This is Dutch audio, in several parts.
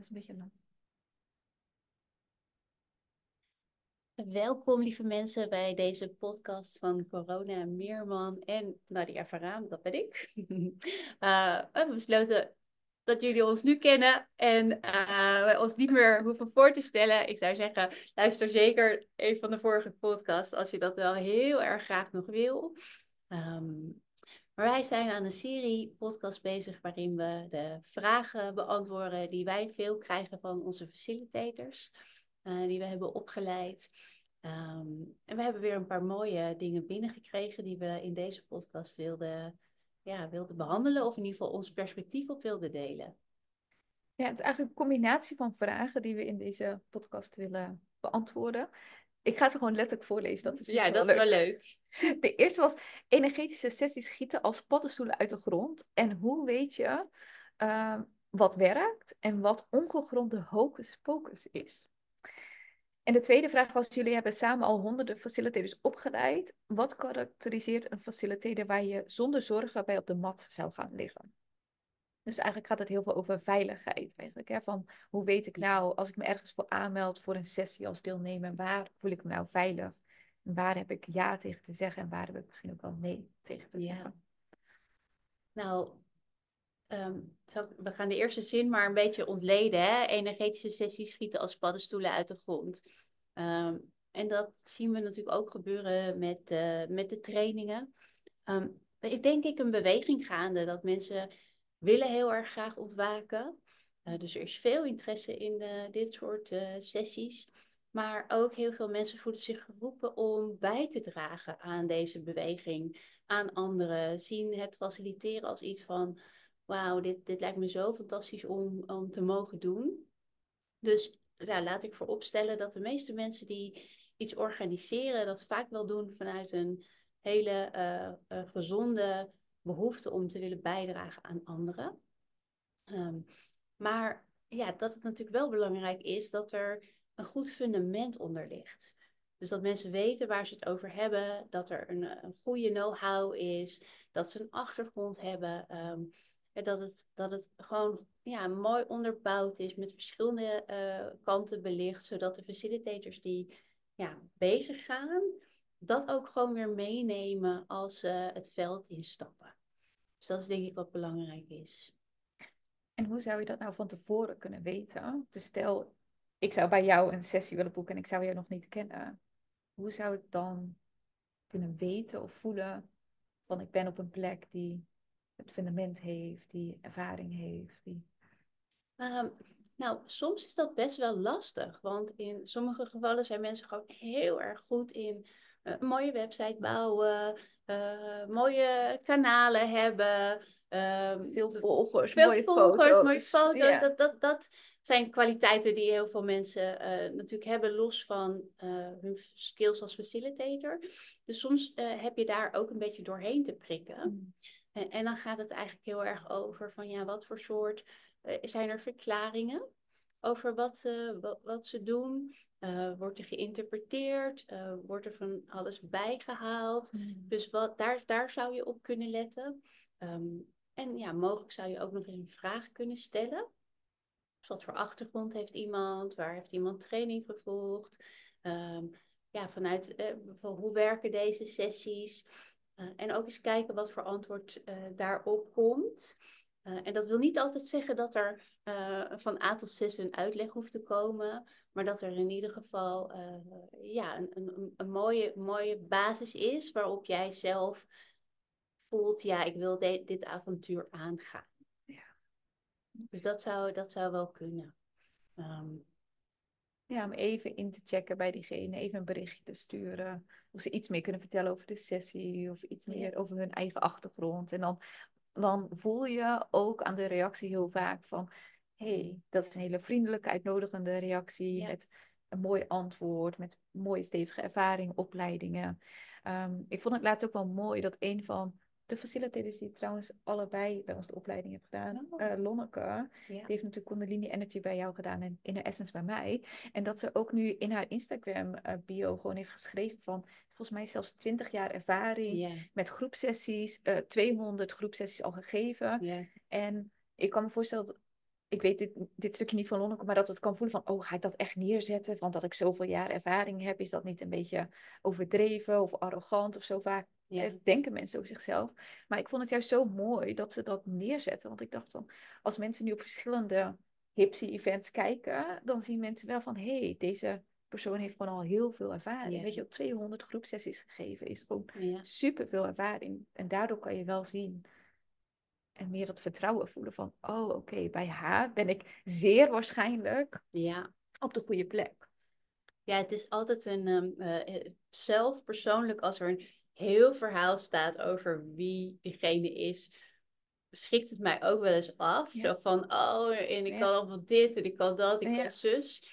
is een beetje lang. Welkom, lieve mensen, bij deze podcast van Corona Meerman en Nadia Varaan, dat ben ik. We hebben besloten dat jullie ons nu kennen en wij ons niet meer hoeven voor te stellen. Ik zou zeggen, luister zeker even van de vorige podcast als je dat wel heel erg graag nog wil. Ehm, maar wij zijn aan een serie podcast bezig waarin we de vragen beantwoorden die wij veel krijgen van onze facilitators, die we hebben opgeleid. En we hebben weer een paar mooie dingen binnengekregen die we in deze podcast wilden behandelen, of in ieder geval ons perspectief op wilden delen. Ja, het is eigenlijk een combinatie van vragen die we in deze podcast willen beantwoorden. Ik ga ze gewoon letterlijk voorlezen, dat is Ja, misschien wel dat is wel leuk. leuk. De eerste was energetische sessies schieten als paddenstoelen uit de grond. En hoe weet je wat werkt en wat ongegronde hocus pocus is? En de tweede vraag was, jullie hebben samen al honderden facilitators opgeleid. Wat karakteriseert een facilitator waar je zonder zorgen bij op de mat zou gaan liggen? Dus eigenlijk gaat het heel veel over veiligheid eigenlijk. Hè? Van hoe weet ik nou, als ik me ergens voor aanmeld voor een sessie als deelnemer, waar voel ik me nou veilig? En waar heb ik ja tegen te zeggen en waar heb ik misschien ook wel nee tegen te Ja, zeggen? nou, we gaan de eerste zin maar een beetje ontleden. Hè? Energetische sessies schieten als paddenstoelen uit de grond. Ehm, en dat zien we natuurlijk ook gebeuren met de trainingen. Er is denk ik een beweging gaande dat mensen willen heel erg graag ontwaken. Dus er is veel interesse in dit soort sessies. Maar ook heel veel mensen voelen zich geroepen om bij te dragen aan deze beweging, aan anderen. Zien het faciliteren als iets van, wauw, dit lijkt me zo fantastisch om te mogen doen. Dus ja, laat ik vooropstellen dat de meeste mensen die iets organiseren, dat vaak wel doen vanuit een hele gezonde behoefte om te willen bijdragen aan anderen. Ehm, maar ja, dat het natuurlijk wel belangrijk is dat er een goed fundament onder ligt. Dus dat mensen weten waar ze het over hebben, dat er een goede know-how is, dat ze een achtergrond hebben, en dat het gewoon ja, mooi onderbouwd is, met verschillende kanten belicht, zodat de facilitators die ja, bezig gaan, dat ook gewoon weer meenemen als ze het veld instappen. Dus dat is denk ik wat belangrijk is. En hoe zou je dat nou van tevoren kunnen weten? Dus stel, ik zou bij jou een sessie willen boeken en ik zou jou nog niet kennen. Hoe zou ik dan kunnen weten of voelen van ik ben op een plek die het fundament heeft, die ervaring heeft, die... Ehm, nou, soms is dat best wel lastig, want in sommige gevallen zijn mensen gewoon heel erg goed in een mooie website bouwen, mooie kanalen hebben, Veel volgers, veel mooie volgers, mooie foto's. foto's. Ja. Dat zijn kwaliteiten die heel veel mensen natuurlijk hebben, los van hun skills als facilitator. Dus soms heb je daar ook een beetje doorheen te prikken. Mm. En dan gaat het eigenlijk heel erg over van ja, wat voor soort zijn er verklaringen over wat ze doen? Wordt er geïnterpreteerd? Wordt er van alles bijgehaald? Mm. Dus daar zou je op kunnen letten. En ja, mogelijk zou je ook nog eens een vraag kunnen stellen. Dus wat voor achtergrond heeft iemand? Waar heeft iemand training gevolgd? Ja, vanuit hoe werken deze sessies? En ook eens kijken wat voor antwoord daarop komt. En dat wil niet altijd zeggen dat er van A tot Z een uitleg hoeft te komen, maar dat er in ieder geval ja, een mooie basis is waarop jij zelf voelt, ja, ik wil dit avontuur aangaan. Ja. Dus dat zou wel kunnen. Ehm, Ja, om even in te checken bij diegene, even een berichtje te sturen. Of ze iets meer kunnen vertellen over de sessie of iets ja. meer over hun eigen achtergrond. En dan voel je ook aan de reactie heel vaak van, hey, dat is een hele vriendelijke, uitnodigende reactie Ja. met een mooi antwoord, met mooie stevige ervaring, opleidingen. Ik vond het laatst ook wel mooi dat een van de facilitators die trouwens allebei bij ons de opleiding heeft gedaan, Oh, Lonneke, die ja. heeft natuurlijk Kundalini Energy bij jou gedaan en in de Essence bij mij. En dat ze ook nu in haar Instagram bio gewoon heeft geschreven van, volgens mij zelfs 20 jaar ervaring Ja. met groepsessies, 200 groepsessies al gegeven. Ja. En ik kan me voorstellen dat ik weet dit stukje niet van Lonneke, maar dat het kan voelen van, oh, ga ik dat echt neerzetten? Want dat ik zoveel jaar ervaring heb, is dat niet een beetje overdreven of arrogant of zo vaak? Ja, Denken mensen over zichzelf. Maar ik vond het juist zo mooi dat ze dat neerzetten. Want ik dacht dan, als mensen nu op verschillende hipsie-events kijken, dan zien mensen wel van, hé, deze persoon heeft gewoon al heel veel ervaring. ja, Weet je, 200 groepsessies gegeven is gewoon ja, super veel ervaring. En daardoor kan je wel zien en meer dat vertrouwen voelen van, oh oké, bij haar ben ik zeer waarschijnlijk ja. op de goede plek. Ja, het is altijd zelf persoonlijk als er een heel verhaal staat over wie diegene is, schrikt het mij ook wel eens af. Ja, Zo van, oh, en ik ja, kan allemaal dit en ik kan dat, ik kan ja. zus.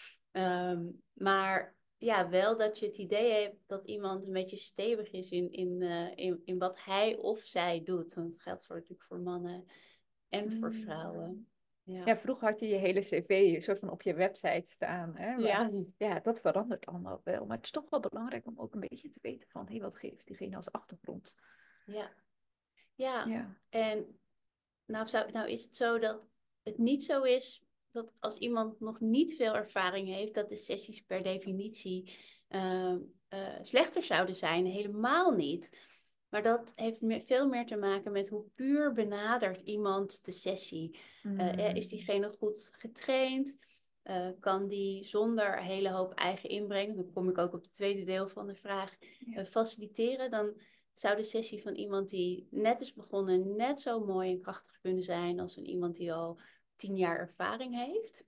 Maar ja, wel dat je het idee hebt dat iemand een beetje stevig is in wat hij of zij doet. Want het geldt natuurlijk voor mannen en voor Mm. vrouwen. Ja, Ja, vroeger had je je hele cv een soort van op je website staan. Hè? Maar ja, ja, dat verandert allemaal wel. Maar het is toch wel belangrijk om ook een beetje te weten van, hé, wat geeft diegene als achtergrond? ja. Ja, Ja. en nou is het zo dat het niet zo is dat als iemand nog niet veel ervaring heeft, dat de sessies per definitie eh, slechter zouden zijn. Helemaal niet. Maar dat heeft veel meer te maken met hoe puur benadert iemand de sessie. Is Mm. diegene goed getraind? Kan die zonder een hele hoop eigen inbreng, dan kom ik ook op het tweede deel van de vraag, Ja. faciliteren? Dan zou de sessie van iemand die net is begonnen net zo mooi en krachtig kunnen zijn als iemand die al 10 jaar ervaring heeft.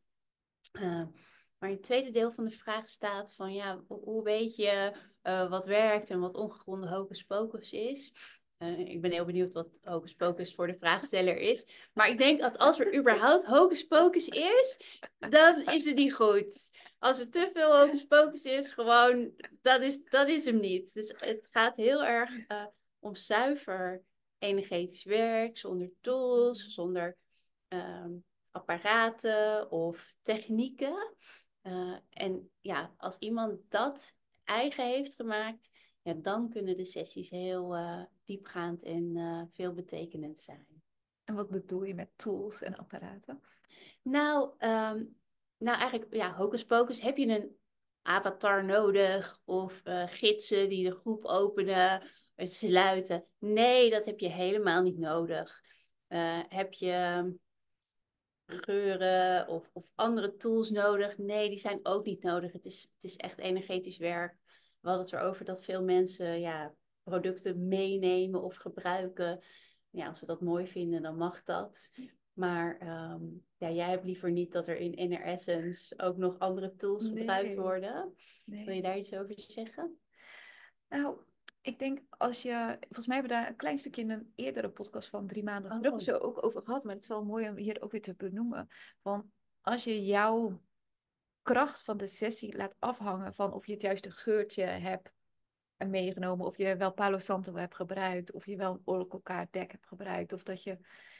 Maar in het tweede deel van de vraag staat van ja, hoe weet je wat werkt en wat ongegronde hocus pocus is? Ik ben heel benieuwd wat hocus pocus voor de vraagsteller is. Maar ik denk dat als er überhaupt hocus pocus is, dan is het niet goed. Als er te veel hocus pocus is, gewoon, dat is hem niet. Dus het gaat heel erg om zuiver energetisch werk, zonder tools, zonder ehm, apparaten of technieken. En ja, als iemand dat eigen heeft gemaakt, ja, dan kunnen de sessies heel diepgaand en veelbetekenend zijn. En wat bedoel je met tools en apparaten? Nou, nou eigenlijk, ja, hocus pocus, heb je een avatar nodig of gidsen die de groep openen, het sluiten? Nee, dat heb je helemaal niet nodig. Heb je geuren of andere tools nodig? Nee, die zijn ook niet nodig. Het is echt energetisch werk. We hadden het erover dat veel mensen ja, producten meenemen of gebruiken. Ja, als ze dat mooi vinden, dan mag dat. Maar ja, jij hebt liever niet dat er in Inner Essence ook nog andere tools gebruikt Nee, worden. Wil je nee. daar iets over zeggen? Nou, ik denk als je, volgens mij hebben we daar een klein stukje in een eerdere podcast van 3 maanden terug of Oh, zo ook over gehad, maar het is wel mooi om hier ook weer te benoemen. Van als je jouw kracht van de sessie laat afhangen van of je het juiste geurtje hebt meegenomen, of je wel Palo Santo hebt gebruikt, of je wel een Oracle kaart deck hebt gebruikt, of dat je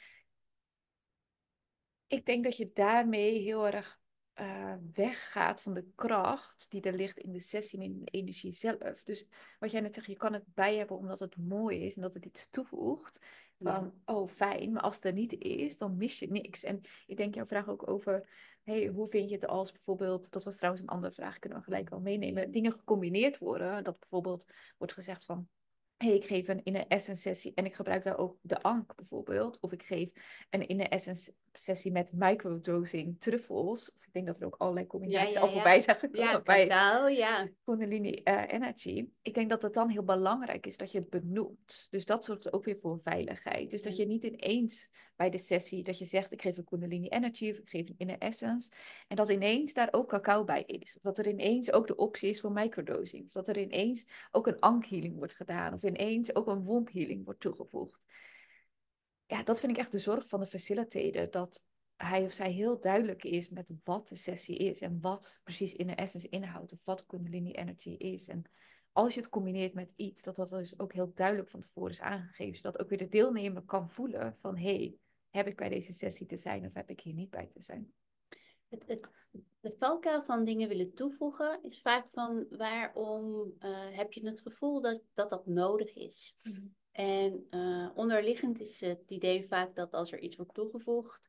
ik denk dat je daarmee heel erg weggaat van de kracht die er ligt in de sessie en in de energie zelf. Dus wat jij net zegt, je kan het bij hebben omdat het mooi is en dat het iets toevoegt. ja. Van, oh fijn, maar als het er niet is, dan mis je niks. En ik denk jouw vraag ook over, hey, hoe vind je het als bijvoorbeeld, dat was trouwens een andere vraag, kunnen we gelijk wel meenemen, dingen gecombineerd worden. Dat bijvoorbeeld wordt gezegd van, hey, ik geef een inner essence sessie en ik gebruik daar ook de Ank bijvoorbeeld. Of ik geef een inner essence sessie met microdosing truffels. Of ik denk dat er ook allerlei Ja, combinaties ja, al voorbij ja. zijn Ja, gekomen bij cacao, ja. Kundalini Energy. Ik denk dat het dan heel belangrijk is dat je het benoemt. Dus dat zorgt ook weer voor veiligheid. Dus dat Ja, je niet ineens bij de sessie dat je zegt ik geef een Kundalini Energy of ik geef een Inner Essence. En dat ineens daar ook cacao bij is. Of dat er ineens ook de optie is voor microdosing. Of dat er ineens ook een Ankh healing wordt gedaan. Of ineens ook een womb healing wordt toegevoegd. Ja, dat vind ik echt de zorg van de facilitator. Dat hij of zij heel duidelijk is met wat de sessie is en wat precies in de essence inhoudt of wat Kundalini Energy is. En als je het combineert met iets, dat dat dus ook heel duidelijk van tevoren is aangegeven, zodat ook weer de deelnemer kan voelen van hey, heb ik bij deze sessie te zijn of heb ik hier niet bij te zijn? het, het, de valkuil van dingen willen toevoegen is vaak van waarom heb je het gevoel dat nodig is. Mhm. En onderliggend is het idee vaak dat als er iets wordt toegevoegd,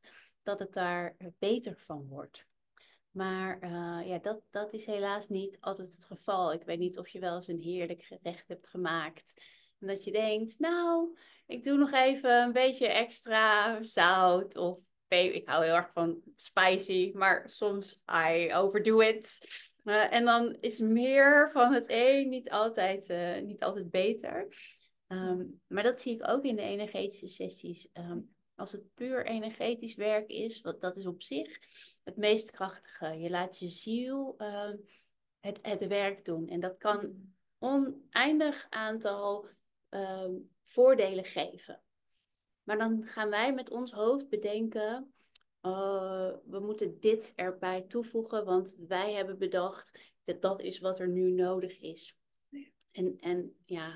dat het daar beter van wordt. Maar ja, dat is helaas niet altijd het geval. Ik weet niet of je wel eens een heerlijk gerecht hebt gemaakt. En dat je denkt, nou, ik doe nog even een beetje extra zout of peper. Ik hou heel erg van spicy, maar soms I overdo it. En dan is meer van het een niet altijd beter. Maar dat zie ik ook in de energetische sessies. Als het puur energetisch werk is, wat dat is op zich het meest krachtige. Je laat je ziel het werk doen. En dat kan oneindig aantal voordelen geven. Maar dan gaan wij met ons hoofd bedenken, we moeten dit erbij toevoegen, want wij hebben bedacht dat dat is wat er nu nodig is. En ja,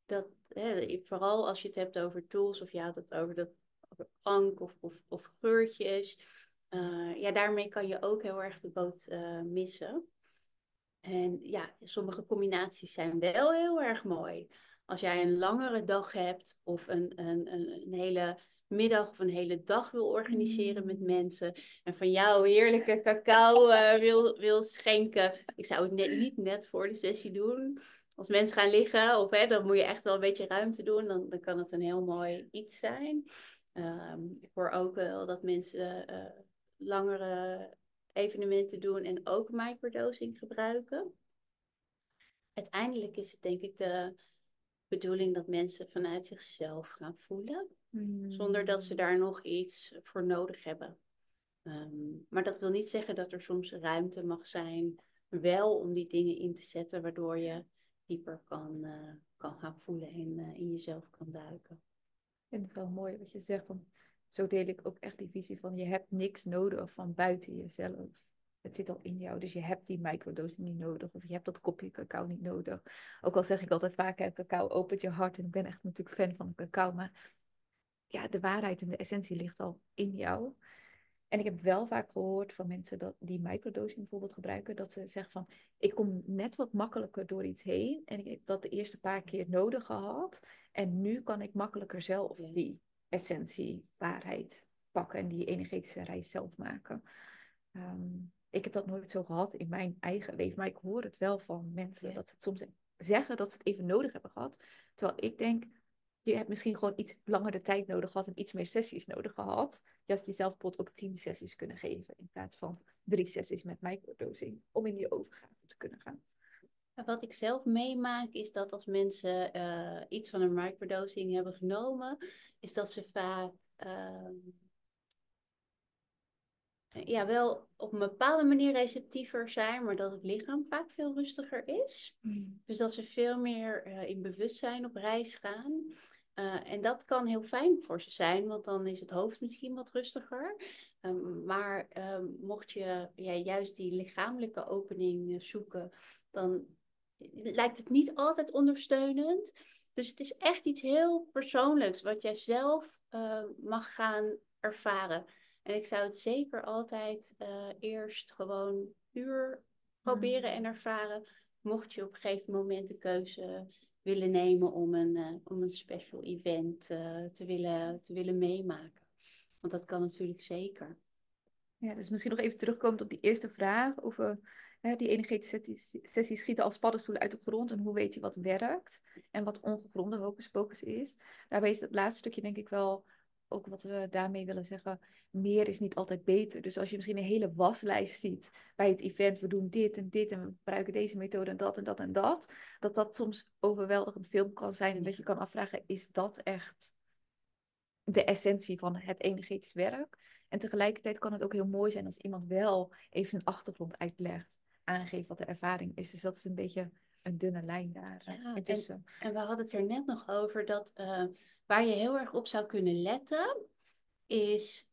vooral als je het hebt over tools of je had het over klank of geurtjes. Ja, daarmee kan je ook heel erg de boot missen. En ja, sommige combinaties zijn wel heel erg mooi. Als jij een langere dag hebt of een hele middag of een hele dag wil organiseren met mensen en van jou heerlijke cacao wil schenken. Ik zou het niet net voor de sessie doen. Als mensen gaan liggen, dan moet je echt wel een beetje ruimte doen. Dan kan het een heel mooi iets zijn. Ik hoor ook wel dat mensen langere evenementen doen en ook microdosing gebruiken. Uiteindelijk is het denk ik de bedoeling dat mensen vanuit zichzelf gaan voelen, zonder dat ze daar nog iets voor nodig hebben. Maar dat wil niet zeggen dat er soms ruimte mag zijn, wel om die dingen in te zetten, waardoor je dieper kan gaan voelen en in jezelf kan duiken. Ik vind het wel mooi wat je zegt. Van, zo deel ik ook echt die visie van je hebt niks nodig van buiten jezelf. Het zit al in jou, dus je hebt die microdosing niet nodig. Of je hebt dat kopje cacao niet nodig. Ook al zeg ik altijd vaak, cacao opent je hart. En ik ben echt natuurlijk fan van cacao. Maar ja, de waarheid en de essentie ligt al in jou. En ik heb wel vaak gehoord van mensen die microdosing bijvoorbeeld gebruiken, dat ze zeggen van, ik kom net wat makkelijker door iets heen en ik heb dat de eerste paar keer nodig gehad en nu kan ik makkelijker zelf die essentie, waarheid pakken en die energetische reis zelf maken. Ik heb dat nooit zo gehad in mijn eigen leven, maar ik hoor het wel van mensen dat ze het soms zeggen dat ze het even nodig hebben gehad, terwijl ik denk, je hebt misschien gewoon iets langer de tijd nodig gehad en iets meer sessies nodig gehad. Je had jezelf bijvoorbeeld ook 10 sessies kunnen geven in plaats van 3 sessies met microdosing om in die overgave te kunnen gaan. Wat ik zelf meemaak is dat als mensen iets van een microdosing hebben genomen, is dat ze vaak ja, wel op een bepaalde manier receptiever zijn, maar dat het lichaam vaak veel rustiger is. Dus dat ze veel meer in bewustzijn op reis gaan. En dat kan heel fijn voor ze zijn, want dan is het hoofd misschien wat rustiger. Maar mocht je juist die lichamelijke opening zoeken, dan lijkt het niet altijd ondersteunend. Dus het is echt iets heel persoonlijks, wat jij zelf mag gaan ervaren. En ik zou het zeker altijd eerst gewoon puur proberen en ervaren. Mocht je op een gegeven moment de keuze willen nemen om een special event te willen meemaken. Want dat kan natuurlijk zeker. Ja, dus misschien nog even terugkomend op die eerste vraag over die energetische sessies schieten als paddenstoelen uit de grond en hoe weet je wat werkt en wat ongegronde hocus pocus is. Daarbij is het laatste stukje denk ik wel ook wat we daarmee willen zeggen, meer is niet altijd beter. Dus als je misschien een hele waslijst ziet bij het event, we doen dit en dit en we gebruiken deze methode en dat en dat en dat, dat dat soms overweldigend veel kan zijn en dat je kan afvragen, is dat echt de essentie van het energetisch werk? En tegelijkertijd kan het ook heel mooi zijn als iemand wel even zijn achtergrond uitlegt, aangeeft wat de ervaring is. Dus dat is een beetje een dunne lijn daar intussen. En we hadden het er net nog over dat waar je heel erg op zou kunnen letten, is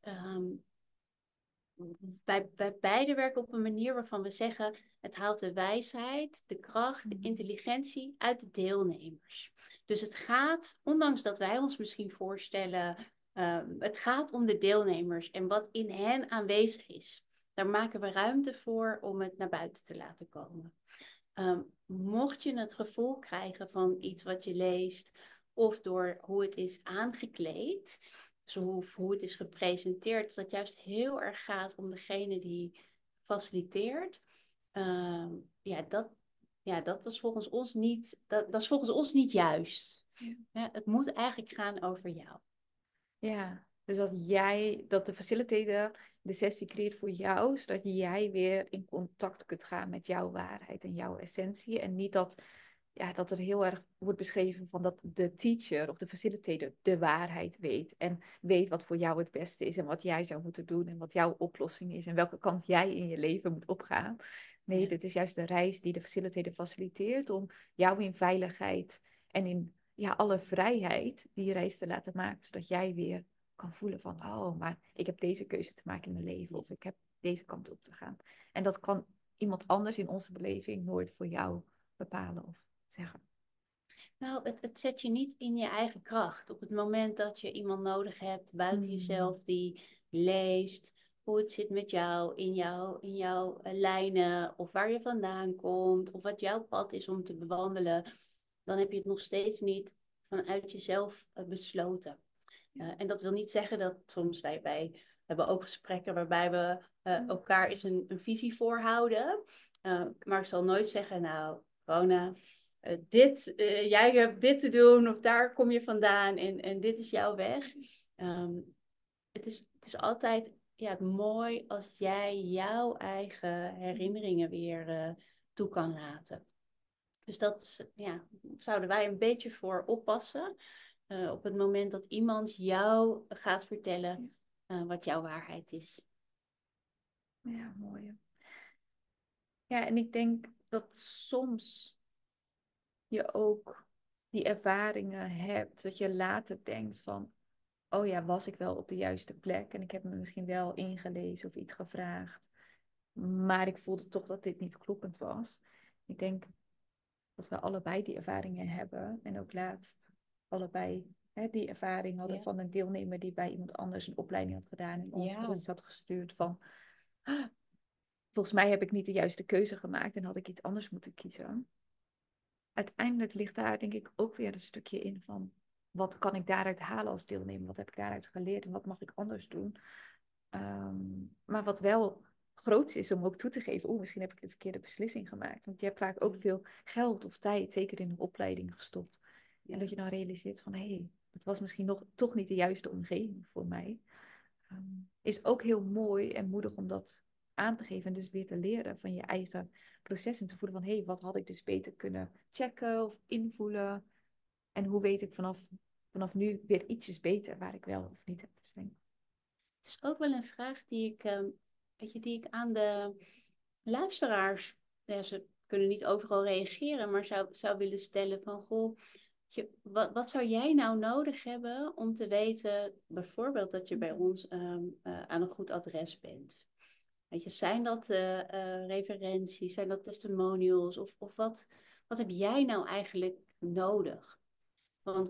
bij beide werken op een manier waarvan we zeggen, het haalt de wijsheid, de kracht, de intelligentie uit de deelnemers. Dus het gaat, ondanks dat wij ons misschien voorstellen, het gaat om de deelnemers en wat in hen aanwezig is. Daar maken we ruimte voor om het naar buiten te laten komen. Mocht je het gevoel krijgen van iets wat je leest of door hoe het is aangekleed, hoe het is gepresenteerd, dat het juist heel erg gaat om degene die faciliteert. Ehm, ja, dat was volgens ons niet, dat is volgens ons niet juist. Ja, het moet eigenlijk gaan over jou. Ja, dus dat de facilitator de sessie creëert voor jou, zodat jij weer in contact kunt gaan met jouw waarheid en jouw essentie. En niet dat er heel erg wordt beschreven van dat de teacher of de facilitator de waarheid weet. En weet wat voor jou het beste is en wat jij zou moeten doen en wat jouw oplossing is en welke kant jij in je leven moet opgaan. Nee, Ja. dit is juist de reis die de facilitator faciliteert om jou in veiligheid en in alle vrijheid die reis te laten maken, zodat jij weer kan voelen van, oh, maar ik heb deze keuze te maken in mijn leven of ik heb deze kant op te gaan. En dat kan iemand anders in onze beleving nooit voor jou bepalen of zeggen. Nou, het zet je niet in je eigen kracht. Op het moment dat je iemand nodig hebt buiten Hmm. jezelf die leest hoe het zit met jou, in jouw lijnen, of waar je vandaan komt, of wat jouw pad is om te bewandelen, dan heb je het nog steeds niet vanuit jezelf besloten. En dat wil niet zeggen dat soms wij hebben ook gesprekken waarbij we elkaar eens een visie voorhouden. Maar ik zal nooit zeggen, nou, Rona, jij hebt dit te doen of daar kom je vandaan en dit is jouw weg. Ehm, het is altijd mooi als jij jouw eigen herinneringen weer toe kan laten. Dus zouden wij een beetje voor oppassen. Op het moment dat iemand jou gaat vertellen wat jouw waarheid is. Ja, mooi. Ja, en ik denk dat soms je ook die ervaringen hebt, dat je later denkt van, oh ja, was ik wel op de juiste plek en ik heb me misschien wel ingelezen of iets gevraagd, maar ik voelde toch dat dit niet kloppend was. Ik denk dat we allebei die ervaringen hebben en ook laatst allebei die ervaring hadden Ja. van een deelnemer die bij iemand anders een opleiding had gedaan en ons Ja. iets had gestuurd van, "Ah, volgens mij heb ik niet de juiste keuze gemaakt en had ik iets anders moeten kiezen." Uiteindelijk ligt daar denk ik ook weer een stukje in van wat kan ik daaruit halen als deelnemer? Wat heb ik daaruit geleerd en wat mag ik anders doen? Ehm, maar wat wel groot is om ook toe te geven, misschien heb ik de verkeerde beslissing gemaakt. Want je hebt vaak ook veel geld of tijd, zeker in een opleiding, gestopt. En Ja. dat je dan realiseert van, hé, het was misschien nog toch niet de juiste omgeving voor mij. Is ook heel mooi en moedig om dat aan te geven en dus weer te leren van je eigen proces en te voelen van, hé, wat had ik dus beter kunnen checken of invoelen? En hoe weet ik vanaf nu weer ietsjes beter waar ik wel of niet heb te zijn? Het is ook wel een vraag die ik aan de luisteraars, ja, ze kunnen niet overal reageren, maar zou willen stellen van, goh, wat zou jij nou nodig hebben om te weten, bijvoorbeeld dat je bij ons aan een goed adres bent? Weet je, zijn dat referenties, zijn dat testimonials of wat heb jij nou eigenlijk nodig? Want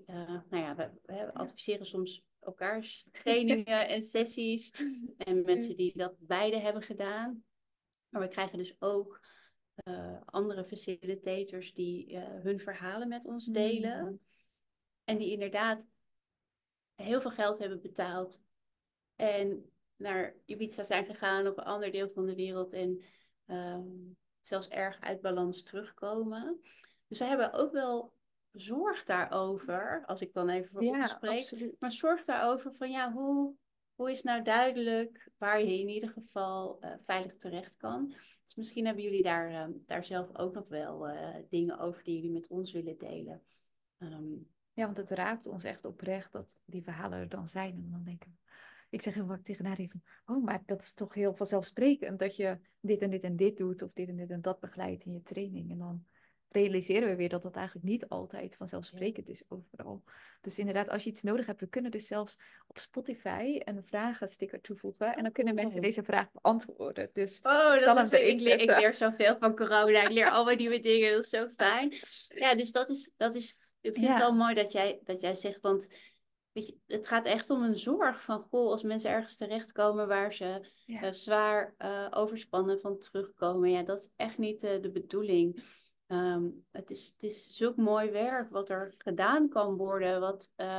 we adviseren soms elkaars trainingen en sessies en mensen die dat beide hebben gedaan. Maar we krijgen dus ook andere facilitators die hun verhalen met ons delen. En die inderdaad heel veel geld hebben betaald en naar Ibiza zijn gegaan of een ander deel van de wereld en ehm, zelfs erg uit balans terugkomen. Dus we hebben ook wel zorg daarover, als ik dan even voor ons Ja, spreek, absoluut. maar zorg daarover van hoe is nou duidelijk waar je in ieder geval veilig terecht kan. Dus misschien hebben jullie daar zelf ook nog wel dingen over die jullie met ons willen delen. Ehm, Ja, want het raakt ons echt oprecht dat die verhalen er dan zijn. En dan denken we, ik zeg heel vaak tegen Nadia van, oh, maar dat is toch heel vanzelfsprekend dat je dit en dit en dit doet of dit en dit en dat begeleidt in je training. En dan realiseren we weer dat dat eigenlijk niet altijd ja. vanzelfsprekend is overal. Dus inderdaad, als je iets nodig hebt, we kunnen dus zelfs op Spotify een vragensticker toevoegen en dan kunnen mensen Oh. deze vraag beantwoorden. Dus Oh, ik zal hem erin ik zetten. leer zoveel van corona. Ik leer allemaal nieuwe dingen. Dat is zo fijn. Ja, dus ik vind het wel Ja, mooi dat jij zegt, want weet je, het gaat echt om een zorg van, goh, als mensen ergens terechtkomen waar ze ja. zwaar overspannen van terugkomen. Ja, dat is echt niet de bedoeling. Het is zulk mooi werk wat er gedaan kan worden, wat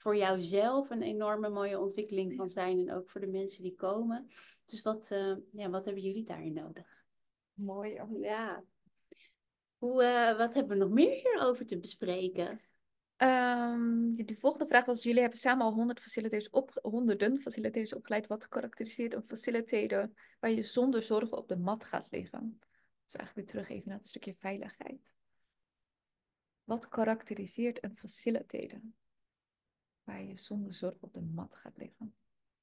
voor jouzelf een enorme mooie ontwikkeling kan zijn. En ook voor de mensen die komen. Dus wat hebben jullie daarin nodig? Mooi. Ja. Wat hebben we nog meer hierover te bespreken? De volgende vraag was: jullie hebben samen al honderden facilitators opgeleid. Wat karakteriseert een facilitator waar je zonder zorgen op de mat gaat liggen? Dus eigenlijk weer terug even naar het stukje veiligheid. Wat karakteriseert een facilitator waar je zonder zorg op de mat gaat liggen?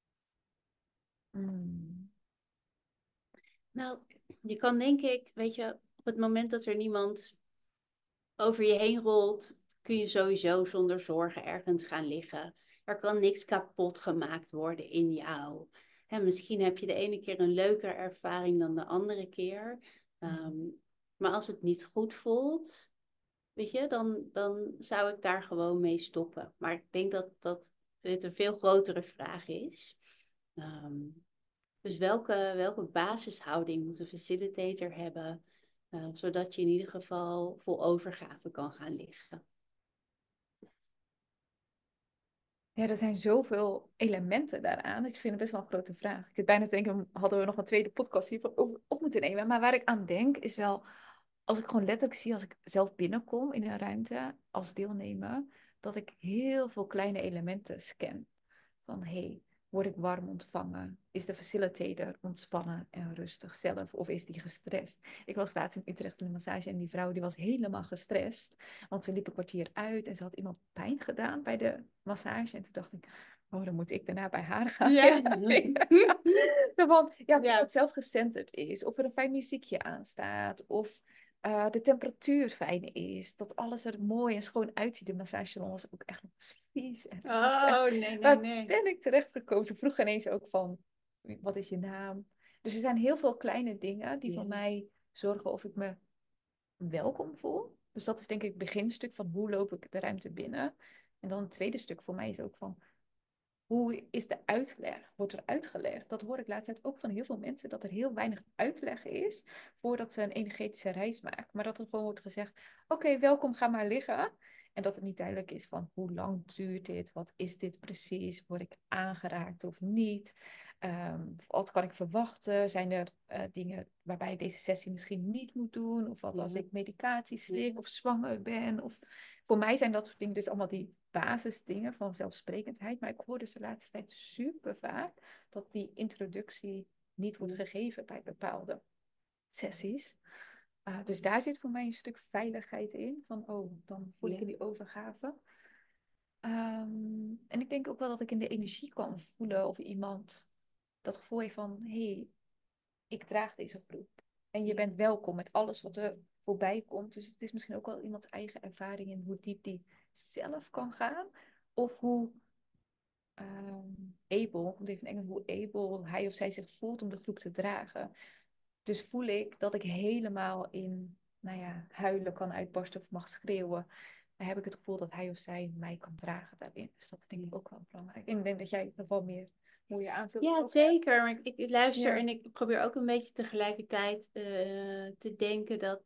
Hmm. Nou, je kan denk ik, weet je, op het moment dat er niemand over je heen rolt, kun je sowieso zonder zorgen ergens gaan liggen. Er kan niks kapot gemaakt worden in jou. En misschien heb je de ene keer een leukere ervaring dan de andere keer. Ehm, maar als het niet goed voelt, weet je, dan zou ik daar gewoon mee stoppen. Maar ik denk dat dit een veel grotere vraag is. Ehm, dus welke basishouding moet een facilitator hebben, zodat je in ieder geval vol overgave kan gaan liggen? Ja, er zijn zoveel elementen daaraan. Ik vind het best wel een grote vraag. Ik zit bijna te denken, hadden we nog een tweede podcast hiervan op moeten nemen. Maar waar ik aan denk is wel, als ik gewoon letterlijk zie, als ik zelf binnenkom in een ruimte als deelnemer, dat ik heel veel kleine elementen scan. Van, hey, word ik warm ontvangen? Is de facilitator ontspannen en rustig zelf? Of is die gestrest? Ik was laatst in Utrecht in de massage en die vrouw die was helemaal gestrest. Want ze liep een kwartier uit en ze had iemand pijn gedaan bij de massage. En toen dacht ik, oh, dan moet ik daarna bij haar gaan. Ja. Zo van, ja, of Ja. het zelf gecenterd is. Of er een fijn muziekje aanstaat. Of de temperatuur fijn is. Dat alles er mooi en schoon uitziet. De massagesalon was ook echt nog vies. En Oh, nee, nee, waar nee. ben ik terechtgekomen? Ze vroeg ineens ook van, wat is je naam? Dus er zijn heel veel kleine dingen die Ja. voor mij zorgen of ik me welkom voel. Dus dat is denk ik het beginstuk van hoe loop ik de ruimte binnen. En dan het tweede stuk voor mij is ook van, hoe is de uitleg? Wordt er uitgelegd? Dat hoor ik laatst tijd ook van heel veel mensen, dat er heel weinig uitleg is voordat ze een energetische reis maken. Maar dat er gewoon wordt gezegd, oké, welkom, ga maar liggen. En dat het niet duidelijk is van hoe lang duurt dit? Wat is dit precies? Word ik aangeraakt of niet? Wat kan ik verwachten? Zijn er dingen waarbij ik deze sessie misschien niet moet doen? Of wat als Ja. ik medicatie slik of zwanger ben? Of voor mij zijn dat soort dingen dus allemaal die basisdingen van zelfsprekendheid. Maar ik hoor dus de laatste tijd super vaak dat die introductie niet wordt gegeven bij bepaalde sessies. Dus daar zit voor mij een stuk veiligheid in. Van, oh, dan voel ik in die overgave. En ik denk ook wel dat ik in de energie kan voelen of iemand dat gevoel heeft van, hey, ik draag deze groep. En je bent welkom met alles wat er voorbij komt. Dus het is misschien ook wel iemands eigen ervaring in hoe diep die zelf kan gaan. Of hoe able, komt even in Engels, hoe able hij of zij zich voelt om de groep te dragen. Dus voel ik dat ik helemaal in, nou ja, huilen kan uitbarsten of mag schreeuwen. Dan heb ik het gevoel dat hij of zij mij kan dragen daarin. Dus dat denk ik ook wel belangrijk. En ik denk dat jij nog wel meer hoe je aanvult. Ja, zeker. Maar ik luister Ja. en ik probeer ook een beetje tegelijkertijd te denken dat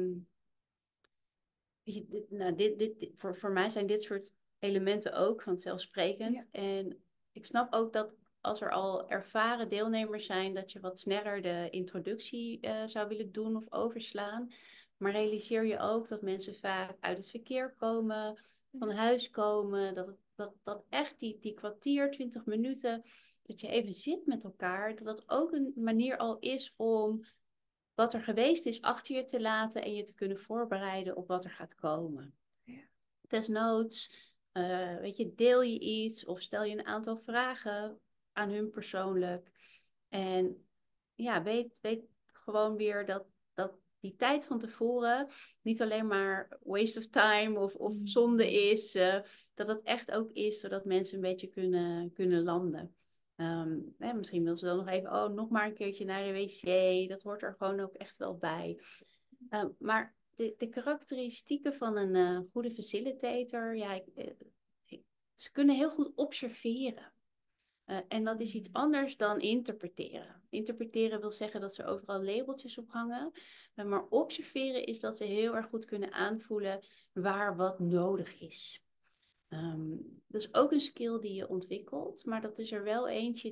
nou, voor mij zijn dit soort elementen ook vanzelfsprekend. Ja. En ik snap ook dat als er al ervaren deelnemers zijn, dat je wat sneller de introductie zou willen doen of overslaan. Maar realiseer je ook dat mensen vaak uit het verkeer komen, van huis komen, dat echt die kwartier, 20 minuten, dat je even zit met elkaar, dat dat ook een manier al is om wat er geweest is achter je te laten en je te kunnen voorbereiden op wat er gaat komen. Ja. Desnoods, weet je, deel je iets of stel je een aantal vragen aan hun persoonlijk. En ja, weet gewoon weer dat die tijd van tevoren niet alleen maar waste of time of zonde is, dat het echt ook is zodat mensen een beetje kunnen landen. Misschien wil ze dan nog even, nog maar een keertje naar de wc. Dat hoort er gewoon ook echt wel bij. Maar de karakteristieken van een goede facilitator, ja, ze kunnen heel goed observeren. En dat is iets anders dan interpreteren. Interpreteren wil zeggen dat ze overal labeltjes op hangen. Maar observeren is dat ze heel erg goed kunnen aanvoelen waar wat nodig is. Dat is ook een skill die je ontwikkelt, maar dat is er wel eentje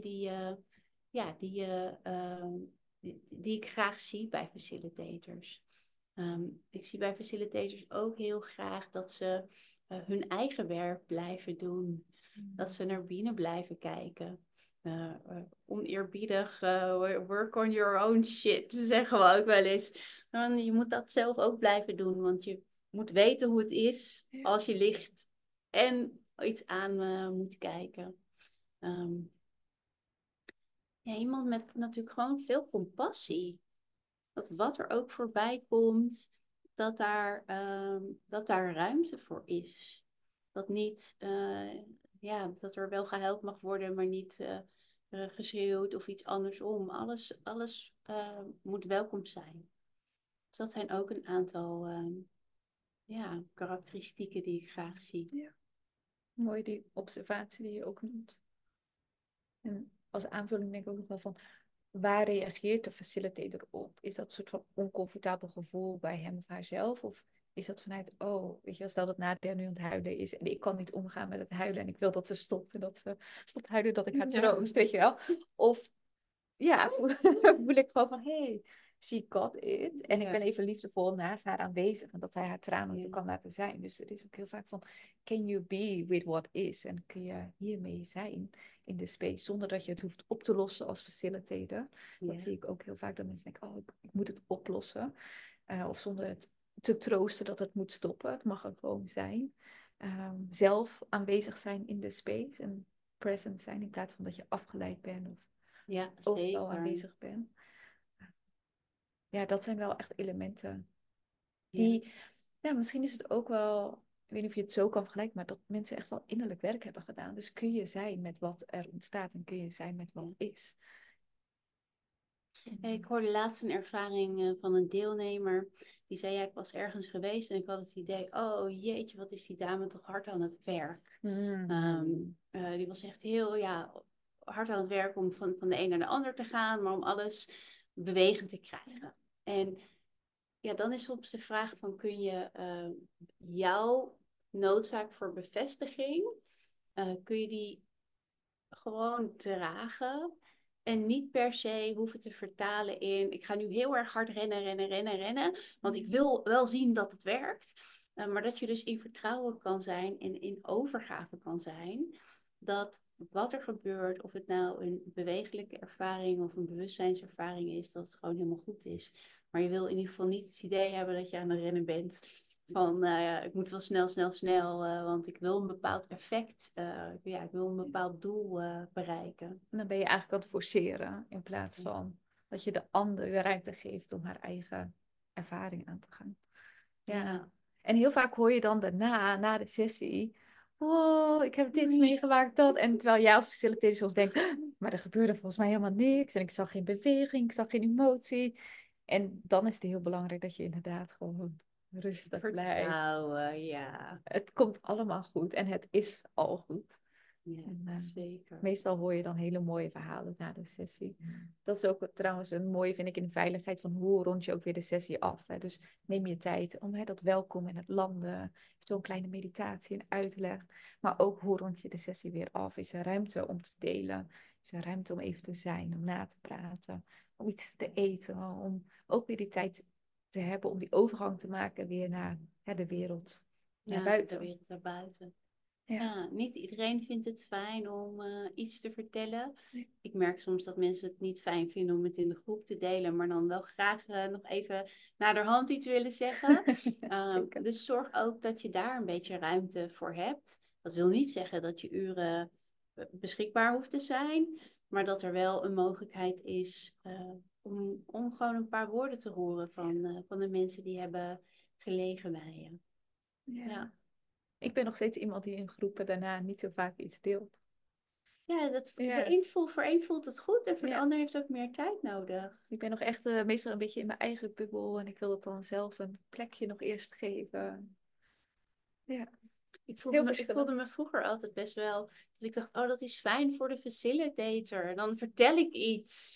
die ik graag zie bij facilitators. Ik zie bij facilitators ook heel graag dat ze hun eigen werk blijven doen. Dat ze naar binnen blijven kijken. Oneerbiedig, work on your own shit, zeggen we ook wel eens. Je moet dat zelf ook blijven doen, want je moet weten hoe het is als je ligt en iets aan moet kijken. Iemand met natuurlijk gewoon veel compassie. Dat wat er ook voorbij komt, dat daar ruimte voor is. Dat niet, dat er wel gehuild mag worden, maar niet geschreeuwd of iets andersom. Alles moet welkom zijn. Dus dat zijn ook een aantal karakteristieken die ik graag zie. Ja. Mooi die observatie die je ook noemt. En als aanvulling denk ik ook nog wel van, waar reageert de facilitator op? Is dat een soort van oncomfortabel gevoel bij hem of haarzelf? Of is dat vanuit, oh, weet je wel, stel dat Nadia nu aan het huilen is en ik kan niet omgaan met het huilen en ik wil dat ze stopt en dat ze stopt huilen, dat ik haar troost, weet je wel? Of ja, voel ik gewoon van, hey, she got it. En ik ben even liefdevol naast haar aanwezig en dat zij haar tranen kan laten zijn. Dus het is ook heel vaak van, can you be with what is? En kun je hiermee zijn in de space, zonder dat je het hoeft op te lossen als facilitator. Dat zie ik ook heel vaak, dat mensen denken, oh, ik moet het oplossen. Of zonder het te troosten dat het moet stoppen. Het mag er gewoon zijn. Zelf aanwezig zijn in de space en present zijn in plaats van dat je afgeleid bent of overal aanwezig ben. Ja, dat zijn wel echt elementen die, misschien is het ook wel, ik weet niet of je het zo kan vergelijken, maar dat mensen echt wel innerlijk werk hebben gedaan. Dus kun je zijn met wat er ontstaat en kun je zijn met wat is. Ik hoorde laatst een ervaring van een deelnemer. Die zei, ja, ik was ergens geweest en ik had het idee, oh jeetje, wat is die dame toch hard aan het werk. Die was echt heel, hard aan het werk om van de een naar de ander te gaan, maar om alles bewegend te krijgen. En ja, dan is soms de vraag van, kun je jouw noodzaak voor bevestiging, kun je die gewoon dragen en niet per se hoeven te vertalen in, ik ga nu heel erg hard rennen, want ik wil wel zien dat het werkt. Maar dat je dus in vertrouwen kan zijn en in overgave kan zijn, dat wat er gebeurt, of het nou een bewegelijke ervaring of een bewustzijnservaring is, dat het gewoon helemaal goed is. Maar je wil in ieder geval niet het idee hebben dat je aan het rennen bent van, ik moet wel snel, want ik wil een bepaald effect, ik wil een bepaald doel bereiken. En dan ben je eigenlijk aan het forceren in plaats van dat je de ander de ruimte geeft om haar eigen ervaring aan te gaan. Ja. En heel vaak hoor je dan daarna, na de sessie, wow, ik heb dit meegemaakt, dat. En terwijl jij als facilitator soms denkt, maar er gebeurde volgens mij helemaal niks. En ik zag geen beweging, ik zag geen emotie. En dan is het heel belangrijk dat je inderdaad gewoon rustig blijft. Ja. Het komt allemaal goed en het is al goed. Ja, En, zeker. Meestal hoor je dan hele mooie verhalen na de sessie. Dat is ook trouwens een mooie, vind ik, in de veiligheid van hoe rond je ook weer de sessie af. Hè? Dus neem je tijd om dat welkom en het landen. Zo'n kleine meditatie en uitleg. Maar ook hoe rond je de sessie weer af. Is er ruimte om te delen? Is er ruimte om even te zijn, om na te praten? Om iets te eten? Om ook weer die tijd te hebben om die overgang te maken weer naar de wereld. Naar buiten. De wereld daarbuiten. Ja, niet iedereen vindt het fijn om iets te vertellen. Nee. Ik merk soms dat mensen het niet fijn vinden om het in de groep te delen, maar dan wel graag nog even naar de hand iets willen zeggen. Dus zorg ook dat je daar een beetje ruimte voor hebt. Dat wil niet zeggen dat je uren beschikbaar hoeft te zijn, maar dat er wel een mogelijkheid is om gewoon een paar woorden te horen van de mensen die hebben gelegen bij je. Ja. Ik ben nog steeds iemand die in groepen daarna niet zo vaak iets deelt. Ja, voor een voelt het goed en voor de ander heeft ook meer tijd nodig. Ik ben nog echt meestal een beetje in mijn eigen bubbel en ik wil het dan zelf een plekje nog eerst geven. Ja. Ik voelde me vroeger altijd best wel, dus ik dacht, oh, dat is fijn voor de facilitator. Dan vertel ik iets.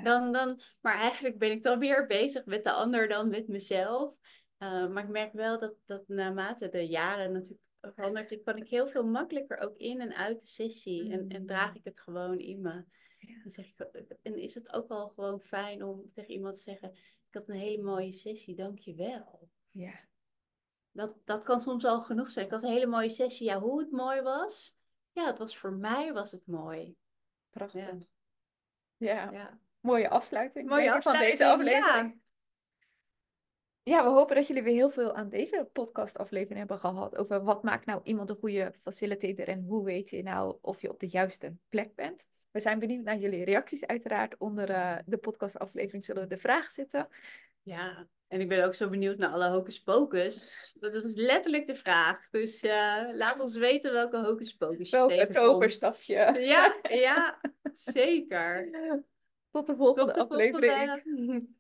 Maar eigenlijk ben ik dan weer bezig met de ander dan met mezelf. Maar ik merk wel dat naarmate de jaren natuurlijk kan ik heel veel makkelijker ook in en uit de sessie. En draag ik het gewoon in me. Ja. Dan zeg ik, en is het ook al gewoon fijn om tegen iemand te zeggen, ik had een hele mooie sessie, dank je wel. Ja, Dat kan soms al genoeg zijn. Ik had een hele mooie sessie. Ja, hoe het mooi was. Ja, het was voor mij was het mooi. prachtig. Ja, Ja, ja. mooie afsluiting, Mooie denk ik, van deze afsluiting, ja. aflevering. Ja, we hopen dat jullie weer heel veel aan deze podcastaflevering hebben gehad over wat maakt nou iemand een goede facilitator en hoe weet je nou of je op de juiste plek bent. We zijn benieuwd naar jullie reacties uiteraard. Onder de podcastaflevering zullen de vragen zitten. Ja, en ik ben ook zo benieuwd naar alle hocus pocus. Dat is letterlijk de vraag. Dus laat ons weten welke hocus pocus je Welke tegenkomt. toverstafje. Ja, ja, zeker. Tot de volgende Tot de aflevering. volgende.